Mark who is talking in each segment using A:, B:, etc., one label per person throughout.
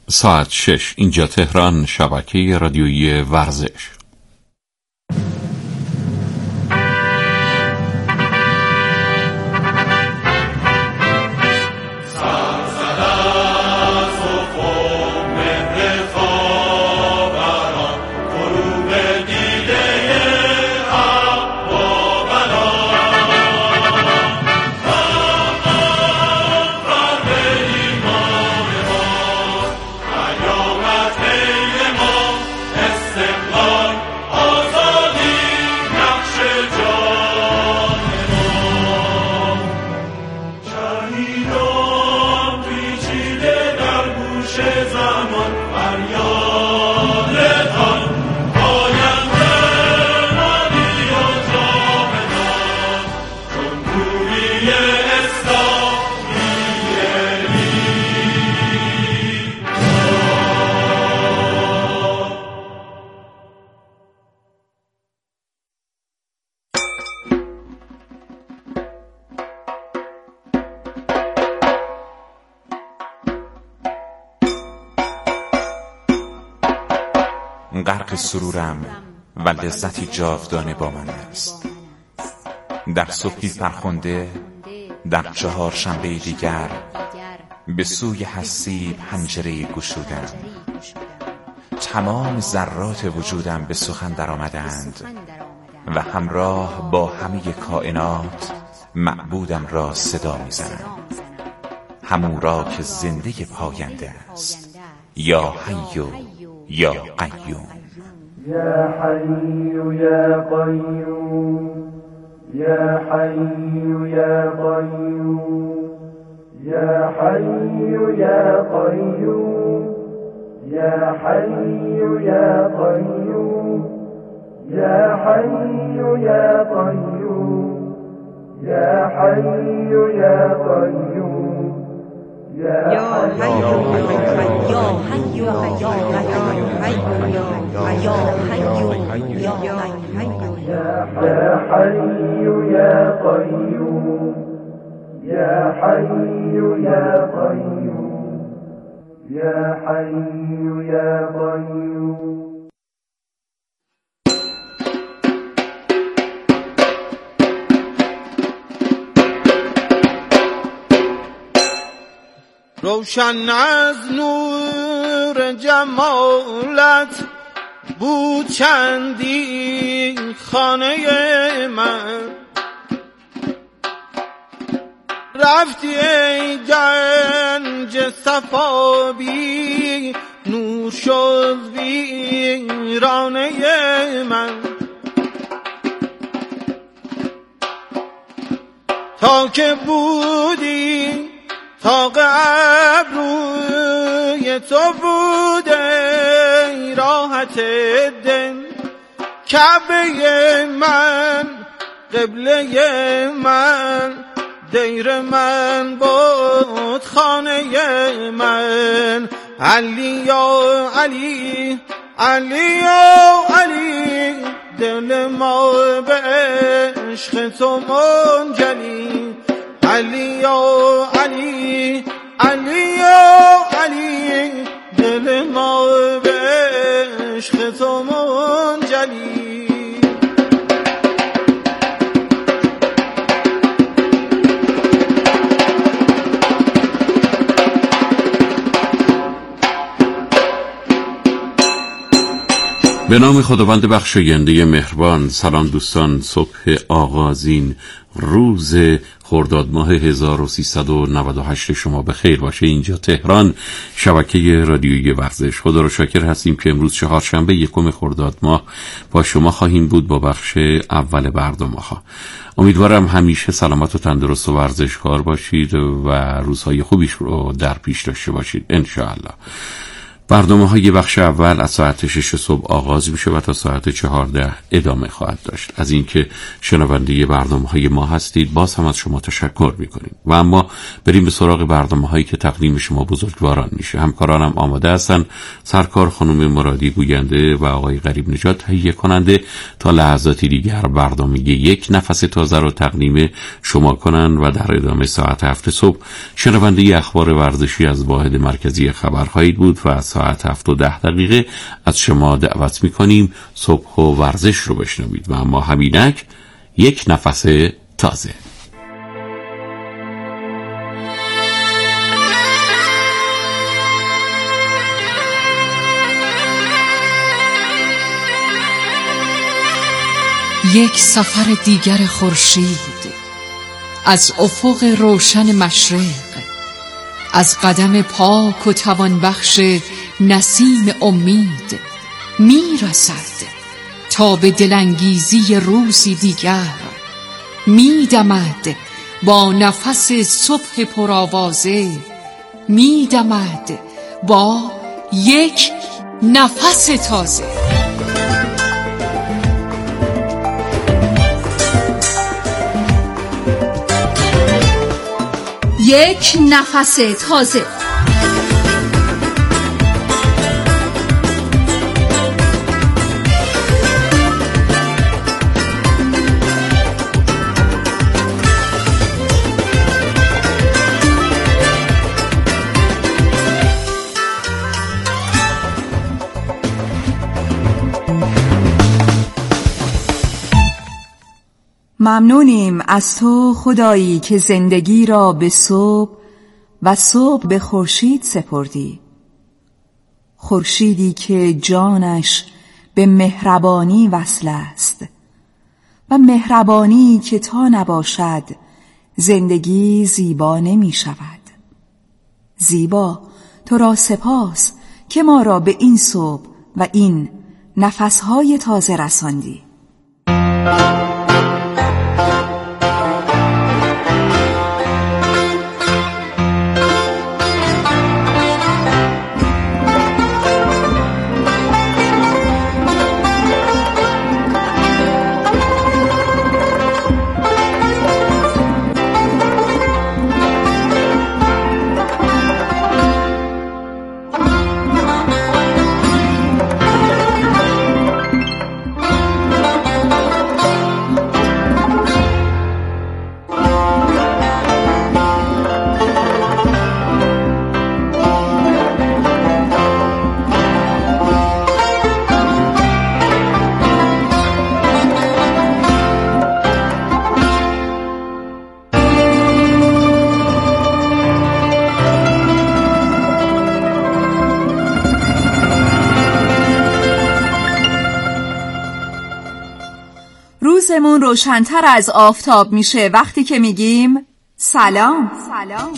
A: ساعت 6 اینجا تهران، شبکه رادیویی ورزش.
B: غرق سرورم و لذتی جاودانه با من است. در صبحی فرخنده، در چهارشنبه دیگر به سوی هستی پنجره گشودم. تمام ذرات وجودم به سخن در آمدند و همراه با همه کائنات معبودم را صدا می‌زنم، همون را که زنده پاینده است. یا حی یا قیوم،
C: یا حی یا قیوم، یا حی یا قیوم، یا حی یا قیوم، یا حی یا قیوم، یا حی یا قیوم، یا حی یا قیوم، یا
D: روشن از نور جمالت بود چندی خانه من، رفتی ای گنج صفا بی نور شد ویرانه من. تا که بودی طاق ابروی تو بوده راحت دل، کعبه من قبله من، دیر من بود خانه من. علی یا علی، علی یا علی، دل ما به عشق تو منجلی. علی یا علی، علی یا علی، دل ما به عشق تو منجلی.
A: به نام خداوند بخشاینده مهربان. سلام دوستان، صبح آغازین روز خرداد ماه 1398 شما به خیر باشه. اینجا تهران، شبکه رادیویی ورزش. خدا رو شاکر هستیم که امروز چهارشنبه 1 خرداد ماه با شما خواهیم بود با بخش اول برنامه‌ها. امیدوارم همیشه سلامت و تندرست و ورزشکار باشید و روزهای خوبیش رو در پیش داشته باشید ان شاء الله. برنامه‌های بخش اول از ساعت 6 صبح آغاز میشه و تا ساعت 14 ادامه خواهد داشت. از اینکه شنونده برنامه‌های ما هستید باز هم از شما تشکر می‌کنیم. و اما بریم به سراغ برنامه‌هایی که تقدیم شما بزرگواران میشه. همکارانم آماده هستن. سرکار خانم مرادی گوینده و آقای غریب نژاد تهیه کننده تا لحظاتی دیگر برنامه یک نفس تازه رو تقدیم شما کنن و در ادامه ساعت 7 صبح شنونده اخبار ورزشی از واحد مرکزی خبر خواهید بود و ساعت 7:10 از شما دعوت می‌کنیم صبح و ورزش رو بشنوید. و اما همینک یک نفس تازه.
E: یک سفر دیگر خورشید از افق روشن مشرق، از قدم پاک و توانبخش نسیم امید میرسد تا به دلانگیزی روزی دیگر. میدمد با نفس صبح پرآوازه، میدمد با یک نفس تازه. یک نفس تازه.
F: ممنونیم از تو خدایی که زندگی را به صبح و صبح به خورشید سپردی، خورشیدی که جانش به مهربانی وصل است و مهربانی که تا نباشد زندگی زیبا نمی شود. زیبا تو را سپاس که ما را به این صبح و این نفسهای تازه رساندی. روزمون روشن‌تر از آفتاب میشه وقتی که میگیم سلام. سلام.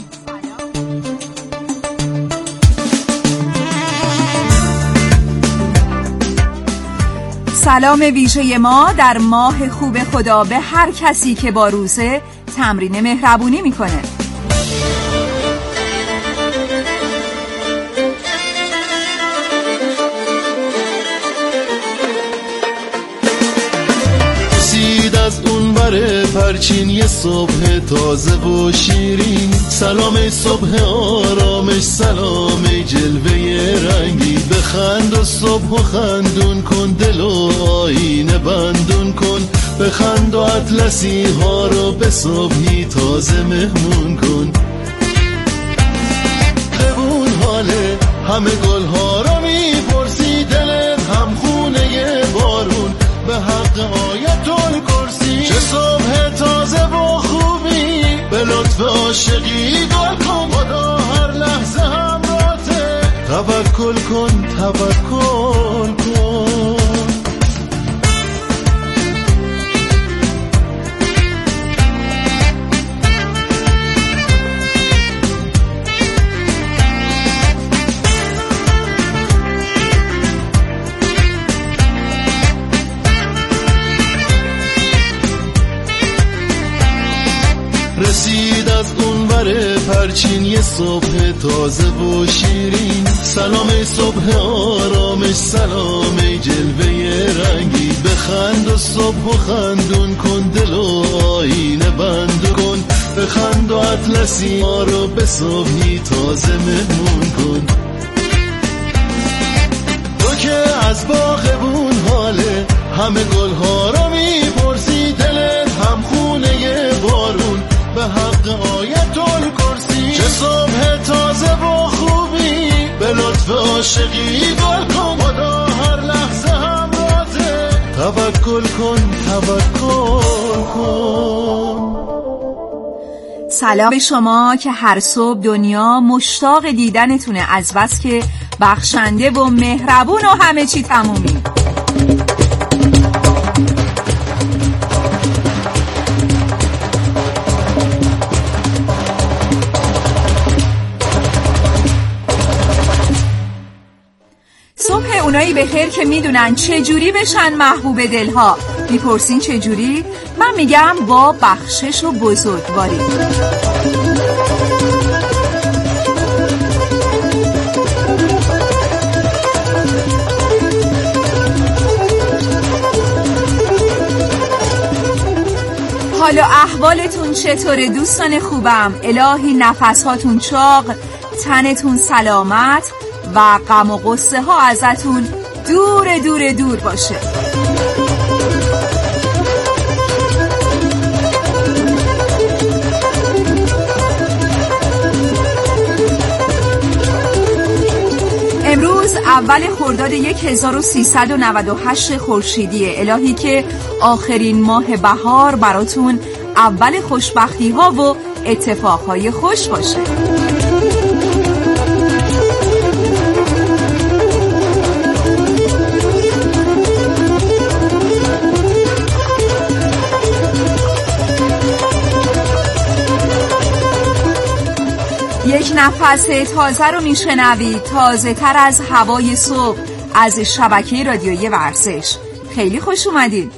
F: سلام ویژه ما در ماه خوب خدا به هر کسی که با روزه تمرین مهربونی میکنه.
G: از اون بره پرچین یه صبح تازه و شیرین، سلام صبح آرامش، سلام جلوه رنگی، بخند و صبح و خندون کن، دل و آینه بندون کن، بخند و اطلسی ها رو به صبحی تازه مهمون کن. ببون حاله همه گل ها رو میپرسی، دلت هم خونه بارون، به حق آیت الکرسی، چه صبح تازه و خوبی، به لطف عاشقی گل کن، خدا هر لحظه همراهته، توکل کن توکل کن. رسید از اون ور پرچین یه صبح تازه و شیرین. سلام ای صبح آرامش، سلام ای جلوه رنگی. بخند و صبح و خندون کن، دل و آینه بند کن. بخند و اطلسی ما رو به صبحی تازه مهمون کن. تو که از باغبون حاله، همه گلها رو میپرسی. دلت هم خونه بارون، به حق آیت الکرسی. چه صبح تازه و خوبی، به لطف عاشقی گل کن. خدا هر لحظه هم رازه، توکل کن توکل کن.
F: سلام به شما که هر صبح دنیا مشتاق دیدنتونه، از بس که بخشنده و مهربون و همه چی تمومی. صبح اونایی بخیر که میدونن چجوری بشن محبوب دلها. میپرسین چجوری؟ من میگم با بخشش و بزرگواری. حال و احوالتون چطوره دوستان خوبم؟ الهی نفسهاتون چاق، تنتون سلامت و غم و غصه ها ازتون دور دور دور باشه. امروز اول خرداد 1398 خورشیدیه. الهی که آخرین ماه بهار براتون اول خوشبختی ها و اتفاق های خوش باشه. یک نفس تازه رو میشنوید، تازه تر از هوای صبح، از شبکه رادیویی ورزش. خیلی خوش اومدید.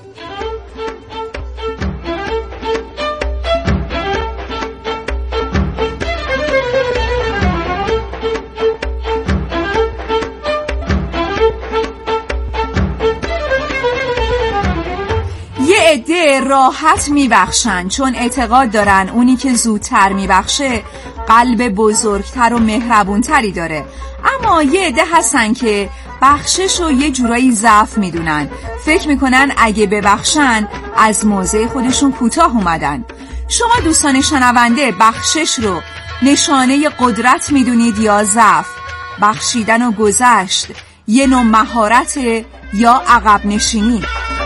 F: یه عده راحت میبخشن چون اعتقاد دارن اونی که زودتر میبخشه قلب بزرگتر و مهربونتری داره. اما یه عده هستن که بخشش رو یه جورایی ضعف میدونن، فکر میکنن اگه ببخشن از موضع خودشون کوتاه اومدن. شما دوستان شنونده بخشش رو نشانه قدرت میدونید یا ضعف؟ بخشیدن و گذشت یه نوع مهارت یا عقب نشینی؟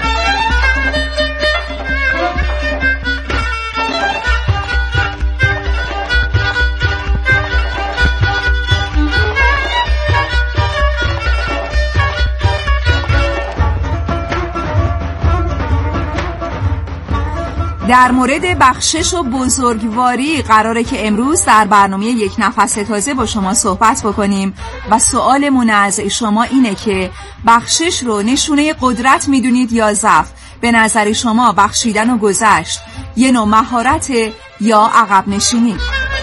F: در مورد بخشش و بزرگواری قراره که امروز در برنامه یک نفس تازه با شما صحبت بکنیم و سوالمون از شما اینه که بخشش رو نشونه قدرت میدونید یا ضعف؟ به نظر شما بخشیدن و گذشت یه نوع مهارت یا عقب نشینی؟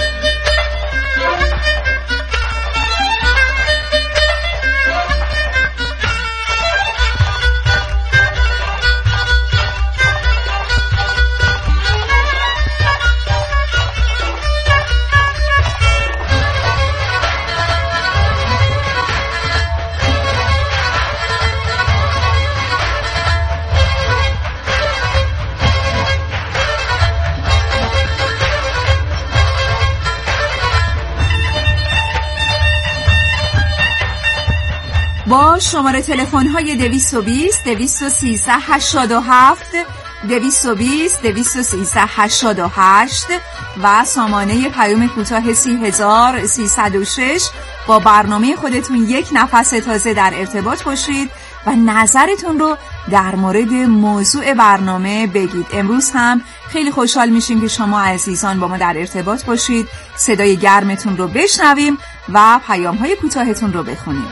F: با شماره تلفن های 220 213 87 220 213 88 و سامانه پیام کوتاه 30306 با برنامه خودتون یک نفس تازه در ارتباط باشید و نظرتون رو در مورد موضوع برنامه بگید. امروز هم خیلی خوشحال میشیم که شما عزیزان با ما در ارتباط باشید، صدای گرمتون رو بشنویم و پیام‌های کوتاهتون رو بخونیم.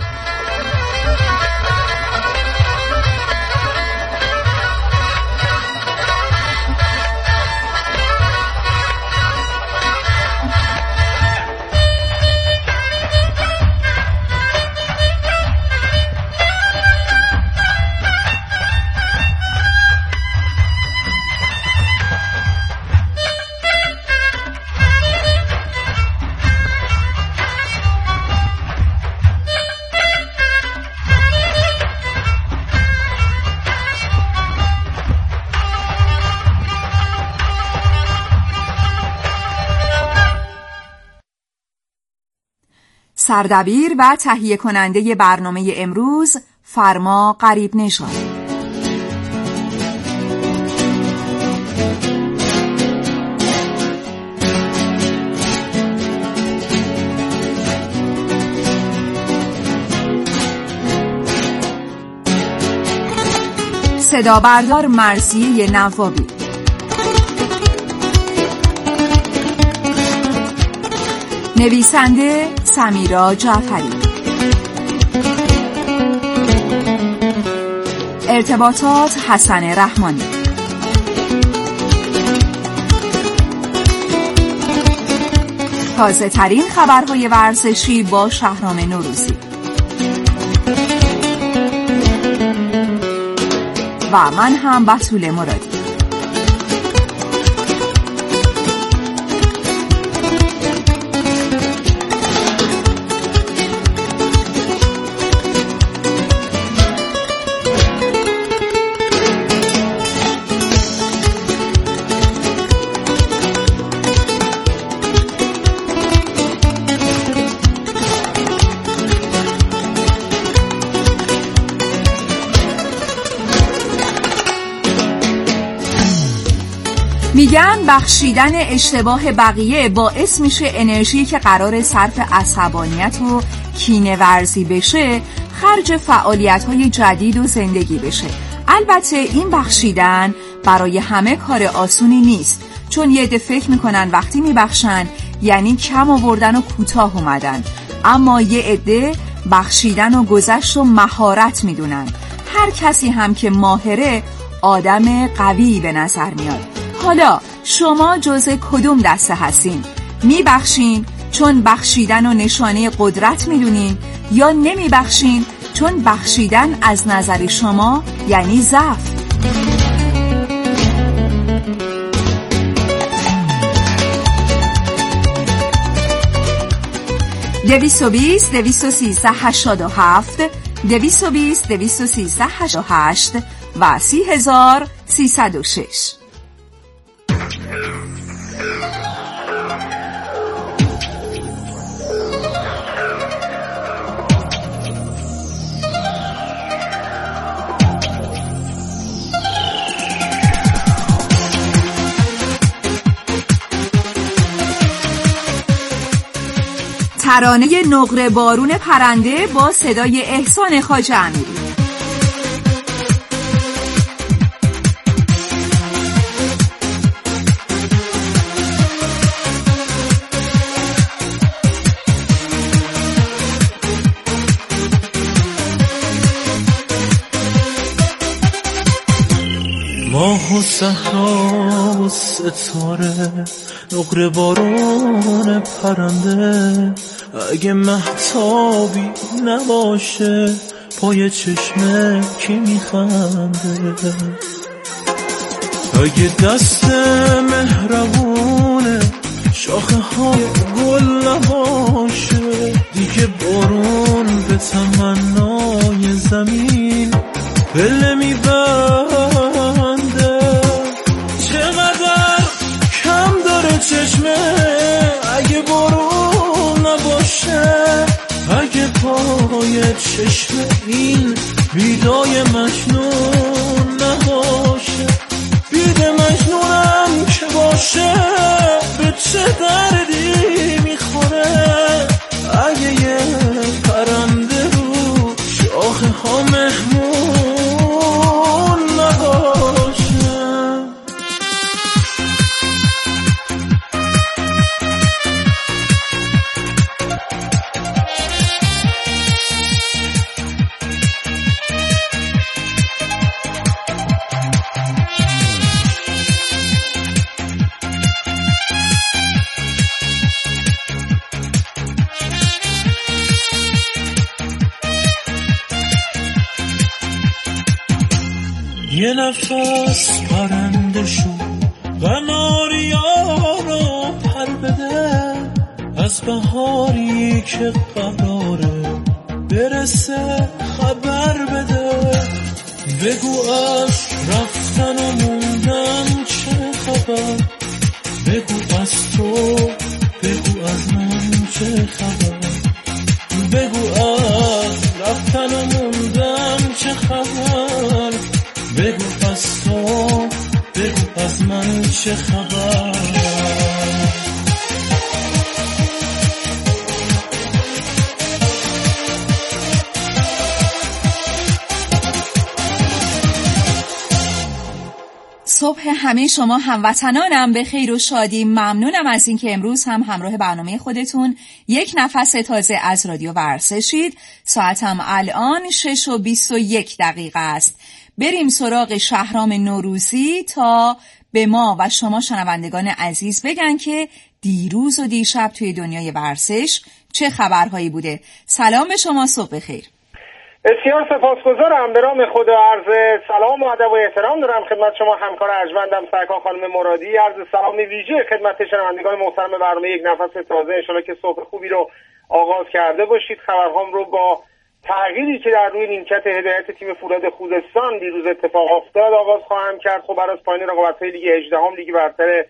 F: سردبیر و تهیه کننده برنامه امروز فرما غریب نژاد. صدا بردار مرضیه نوابی. نویسنده سمیرا جعفری. ارتباطات حسن رحمانی. تازه ترین خبرهای ورزشی با شهرام نوروزی. و من هم بتول مرادی. میگن بخشیدن اشتباه بقیه باعث میشه انرژی که قرار صرف عصبانیت و کینه ورزی بشه خرج فعالیت‌های جدید و زندگی بشه. البته این بخشیدن برای همه کار آسونی نیست، چون یه عده فکر میکنن وقتی میبخشن یعنی کم آوردن و کوتاه اومدن، اما یه عده بخشیدن و گذشت و مهارت میدونن. هر کسی هم که ماهره آدم قوی به نظر میاد. حالا شما جزء کدوم دسته هستین؟ میبخشین چون بخشیدن و نشانه قدرت میدونین، یا نمیبخشین چون بخشیدن از نظر شما یعنی ضعف؟ دویست 21387 21388 و 30306. ترانه نقره بارون پرنده با صدای احسان خواجه امیری.
H: ماه و صحرا و ستاره نقره بارون پرنده، اگه مهتابی نباشه پای چشمه کی میخنده؟ اگه دست مهربونه شاخه های گل نباشه، دیگه بارون به تمنای زمین پله میبنده. چقدر کم داره چشمه اگه بارون نباشه، اگه پای چشمه این بیدای مجنون نباشه. بیده مجنونم که باشه به چه دردی میخوره، اگه یه پرنده رو شاخه ها مهمون نباشه. یه نفس پرنده شو و ناریا رو پر بده، از بهاری که قراره برسه خبر بده. بگو از رفتن و موندن چه خبر، بگو از تو، بگو از من چه خبر. چه خبر؟
F: صبح همه شما هموطنانم به خیر و شادی. ممنونم از اینکه امروز هم همراه برنامه خودتون یک نفس تازه از رادیو ورزشید. ساعتم الان 6:21 است. بریم سراغ شهرام نوروزی تا به ما و شما شنوندگان عزیز بگن که دیروز و دیشب توی دنیای ورزش چه خبرهایی بوده. سلام به شما، صبح بخیر.
I: بسیار سپاسگزارم. به نام خدا عرض سلام و ادب و احترام دارم خدمت شما همکار ارجمندم سرکار خانم مرادی. عرض سلام ویژه خدمت شنوندگان محترم برنامه یک نفس تازه. ان شاءالله که صبح خوبی رو آغاز کرده باشید. خبرهام رو با تغییری که در روی نیمکت هدایت تیم فولاد خوزستان دیروز اتفاق افتاد آغاز خواهم کرد. خب برای پایان رقابت‌های لیگ 18 لیگ برتر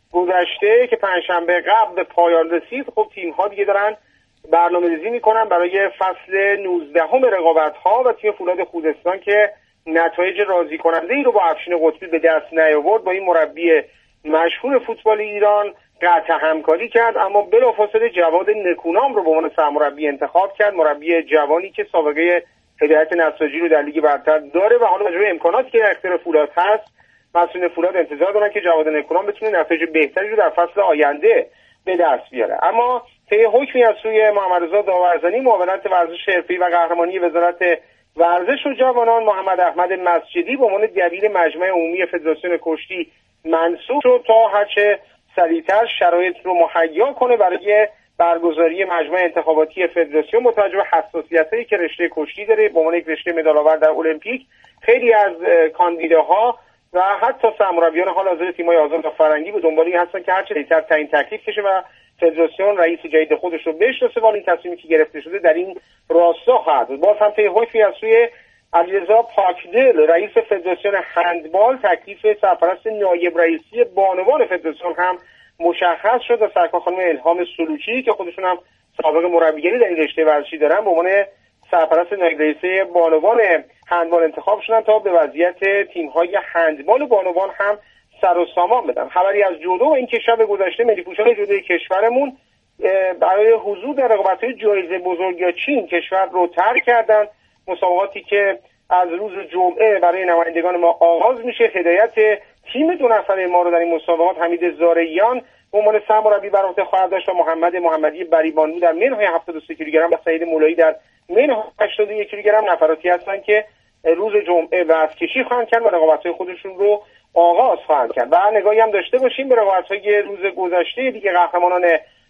I: گذشته که پنجشنبه قبل به پایان رسید، خب تیم‌ها دیگه دارن برنامه‌ریزی می‌کنن برای فصل 19 رقابت‌ها و تیم فولاد خوزستان که نتایج راضی کننده‌ای رو با افشین قطبی به دست نیاورد با این مربی مشهور فوتبال ایران قطع همکاری کرد، اما بلافاصله جواد نکونام رو به عنوان سرمربی انتخاب کرد. مربی جوانی که سابقه هدایت نساجی رو در لیگ برتر داره و حالا با توجه امکاناتی که در اختیار فولاد هست، مسئولین فولاد انتظار دارن که جواد نکونام بتونه نتایج بهتری رو در فصل آینده به دست بیاره. اما طی حکمی از سوی محمدرضا داورزنی معاونت ورزش حرفه‌ای و قهرمانی وزارت ورزش و جوانان، محمد احمد مسجدی به عنوان دبیر مجمع عمومی فدراسیون کشتی منصوب شد تا هرچه سریعتر شرایط رو مهیا کنه برای برگزاری مجمع انتخاباتی فدراسیون با توجه به حساسیتایی که رشته کشتی داره به عنوان یک رشته مدال‌آور در المپیک. خیلی از کاندیداها و حتی سرمربیان حال حاضر تیم‌های آزاد و فرنگی به دنبال این هستن که هرچه دیرتر تعیین تکلیف کشه و فدراسیون رئیس جدید خودش رو بشناسه. ولی این تصمیمی که گرفته شده در این راستا خواهد بود. باز هم طی حکمی از سوی علیرضا پاکدل رئیس فدراسیون هندبال تکلیف سرپرست نایب رئیسی بانوان فدراسیون هم مشخص شد و سرکار خانم الهام سلوکی که خودشون هم سابقه مربیگری در این رشته ورزشی دارن به عنوان سرپرست نایب رئیسی بانوان هندبال انتخاب شدن تا به وضعیت تیم‌های هندبال بانوان هم سر و سامان بدن. خبری از جودو و اینکه شب گذشته ملی‌پوشان جودوی کشورمون برای حضور در رقابت‌های جایزه بزرگ یا چین کشور رو ترک کردن. مسابقاتی که از روز جمعه برای نمایندگان ما آغاز میشه. هدایت تیم 2 نفره ما رو در این مسابقات حمید زارعیان به عنوان سرمربی بر عهده خواهد داشت و محمد محمدی بریبانو در منهای 73 کیلوگرم و سعید مولایی در منهای 81 کیلوگرم نفراتی هستند که روز جمعه وزن‌کشی خواهند کرد و رقابت‌های خودشون رو آغاز خواهند کرد. و نگاهی هم داشته باشیم به رقابت‌های روز گذشته دیگه قهرمانان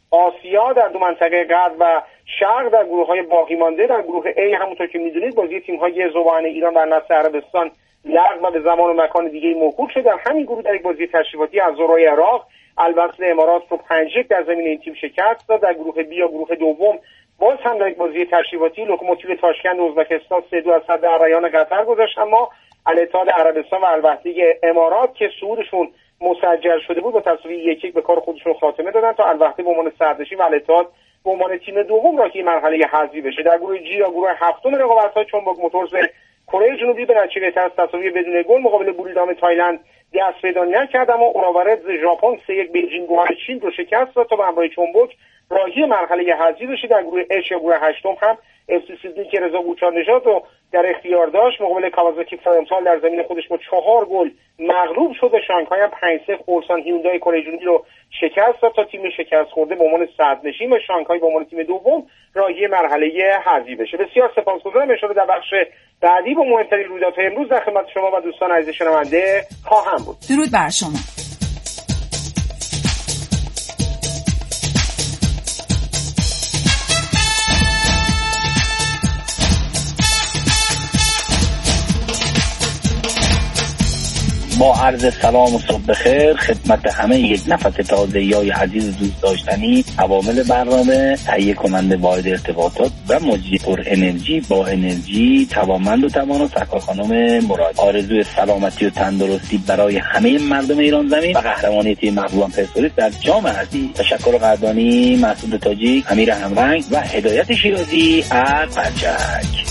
I: آسیا در دو منطقه غرب و شرق در گروه‌های باقی مانده. در گروه A همونطور که می‌دونید بازی تیم‌های ذوبان ایران و نصر عربستان لغو و به زمان و مکان دیگه‌ای موکول شد. در همین گروه در یک بازی تشریفاتی از زورای عراق الوصل امارات رو 5-1 در زمین این تیم شکست داد. در گروه B یا گروه دوم باز هم در یک بازی تشریفاتی لوکوموتیو تاشکند ازبکستان 3-2 از صد ریان قطر گذشت، اما الاتحاد عربستان و الوحده امارات که صعودشون مسجل شده بود با تساوی 1-1 به کار خودشون خاتمه دادن تا الوحده به عنوان صدرنشین و الاتحاد به عنوان تیم دوم راهی مرحله حذفی بشه. در گروه G یا گروه هفتم رقابت‌های چونباک موتورز کره جنوبی به نتیجه تساوی بدون گل مقابل بوریدام تایلند دست پیدا نکرد، اما اوناورد ژاپن 3-1 بیجینگ گوهر چین رو شکست داد تا به همراه چونباک راهی مرحله حذفی بشه. در گروه H یا گروه هشتم هم FC سیدنی که رضا بوچارنژاد رو در اختیار داشت مقابل کاوازاکی فرانتال در زمین خودش با 4 گل مغلوب شد و شانگهای هم 5-3 خورسان هیوندای کره جنوبی رو شکست داد تا تیم شکست خورده به عنوان صدرنشین و شانگهای به عنوان تیم دوم راهی مرحله حذفی بشه. بسیار سپاسگزارم. ان در بخش بعدی با مهمترین رویدادهای امروز در خدمت شما و دوستان عزیز شنونده خواهم بود.
F: درود بر شما.
J: با عرض سلام و صبح بخیر خدمت همه یک نفس تازه‌ای عزیز دوست داشتنی عوامل برنامه، تهیه کننده واحد ارتباطات و مجری پر انرژی با انرژی توانمند و توانا سرکار خانم مراد. آرزوی سلامتی و تندرستی برای همه مردم ایران زمین و قهرمانی تیم محبوبم پرسپولیس در جام حذفی. تشکر و قدردانی مسعود تاجیک، امیر همرنگ و هدایت شیرازی از پرچک.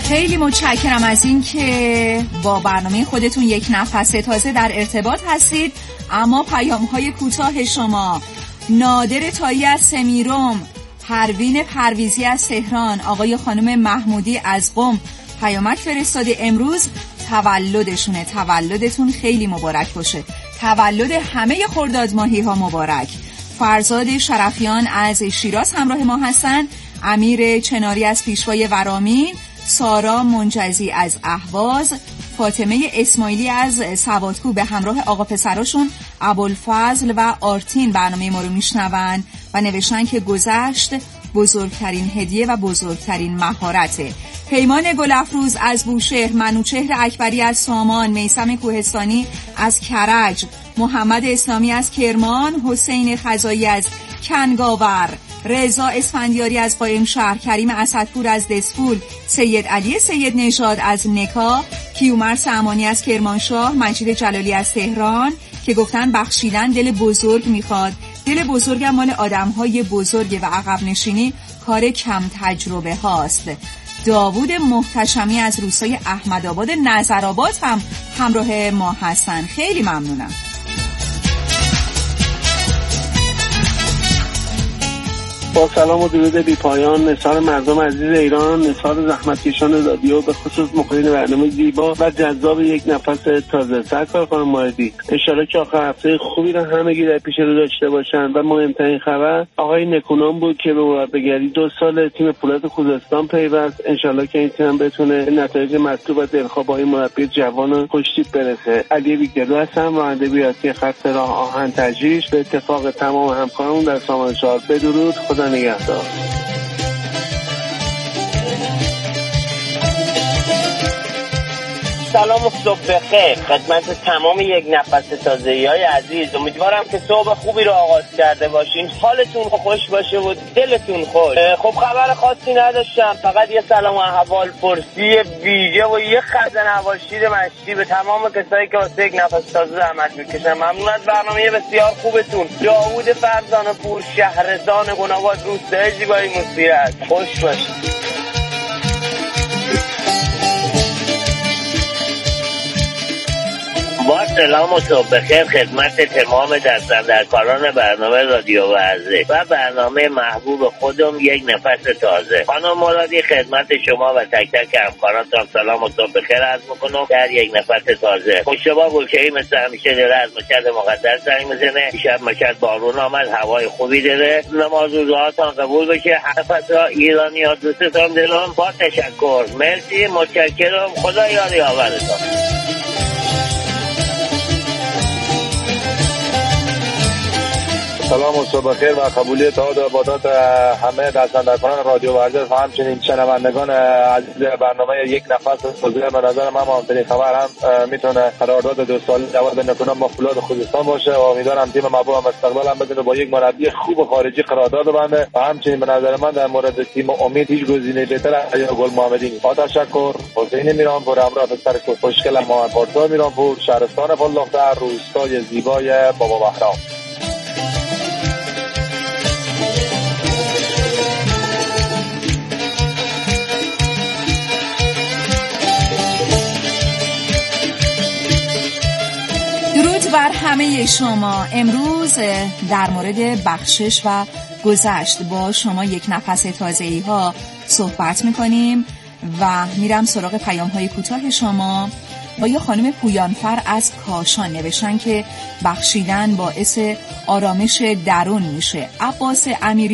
F: خیلی متشکرم از این که با برنامه خودتون یک نفس تازه در ارتباط هستید. اما پیام‌های کوتاه شما: نادر تایی از سمیرم، پروین پرویزی از تهران، آقای خانم محمودی از قم پیامک فرستاده. امروز تولدشونه. تولدتون خیلی مبارک باشه. تولد همه خرداد ماهی ها مبارک. فرزاد شرفیان از شیراز همراه ما هستن، امیر چناری از پیشوای ورامین، سارا منجزی از اهواز، فاطمه اسماعیلی از سوادکو به همراه آقا پسراشون ابوالفضل و آرتین برنامه ما رو میشنون و نوشتن که گذشت بزرگترین هدیه و بزرگترین مهارته. پیمان گلافروز از بوشهر، منوچهر اکبری از سامان، میثم کوهستانی از کرج، محمد اسلامی از کرمان، حسین خزایی از کنگاور، رضا اسفندیاری از قائم شهر، کریم اسدپور از دسفول، سید علی سید نژاد از نکا، کیومرث امانی از کرمانشاه، مجید جلالی از تهران که گفتن بخشیدن دل بزرگ میخواد. دل بزرگ هم مال آدم‌های بزرگه و عقب نشینی کار کم تجربه هاست. داوود محتشمی از روستای احمدآباد نظرآباد هم همراه ما هستن. خیلی ممنونم.
K: با سلام و درود بی پایان، نثار مردم عزیز ایران، نثار زحمتکشان رادیو، به خصوص مخرجین برنامه زیبا و جذاب یک نفس تازه. سرکار خانم ماهدی، انشالله که آخر هفته خوبی رو همگی در پیش رو داشته باشن. و مهمترین خبر آقای نکونام بود که به مربیگری 2 سال تیم پولاد خوزستان پیوست. انشالله که این تیم بتونه نتایج مطلوب و دلخواه با این مربی جوان خوشتیپ برسه. علی بیگدو هستم، راننده بیاتی خط راه آهن تجریش. به اتفاق تمام همکاران در سامان شهر بدرود. خدا نگهدار.
L: سلام و صبح بخیر خدمت تمام یک نفس تازه‌ای عزیز. امیدوارم که صبح خوبی رو آغاز کرده باشین، حالتون خوش باشه و دلتون خوش. خب خبر خاصی نداشتم، فقط یه سلام و احوال پرسی ویژه و یه خط نواشید مشتی به تمام کسایی که واسه یک نفس تازه زحمت میکشن. ممنون از برنامه بسیار خوبتون. داوود فرزانه پور، شهرستان گناواد، روستای زیبای موسیقی. خوش باشید.
M: با سلام و صبح بخیر خدمت تمام دستاندرکاران برنامه رادیو ورزش و برنامه محبوب خودم یک نفس تازه. خانم مرادی، خدمت شما و تک تک همکارانتان سلام و صبح بخیر عرض می‌کنم در یک نفس تازه. مشتبه بوشهری مثل همیشه داره از مشهد مقدس زنگ میزنه. دیشب مشهد بارون آمد، هوای خوبی داره. نماز و دعاتان قبول بشه. نفس ایرانی‌ها دوستتان دلم. با تشکر، مرسی، متشکرم. خدا یار یاورتان.
N: سلام و صبح خیر و قبولیت و عبادات همه دستاندرکاران رادیو ورزش و همچنین شنوندگان عزیز برنامه یک نفس تازه. به نظر من مهمترین خبر هم میتونه قرارداد 2 ساله جواد نکونام با فولاد خوزستان باشه و امیدوارم تیم محبوب هم استقبال هم بتونه با یک مربی خوب خارجی قرارداد ببنده و همچنین به نظر من در مورد تیم امید هیچ گزینه بهتر از گل محمدی. با تشکر. حسین میرانپور، همراه پسر خوشگل محمد پارسا میرانپور، شهرستان فلاح‌در، روستای زیبای بابا بهرام.
F: بر همه شما. امروز در مورد بخشش و گذشت با شما یک نفس تازه‌ای ها صحبت میکنیم و میرم سراغ پیام های کوتاه شما. با یه خانم پویانفر از کاشان نوشتن که بخشیدن باعث آرامش درون میشه. عباس امیری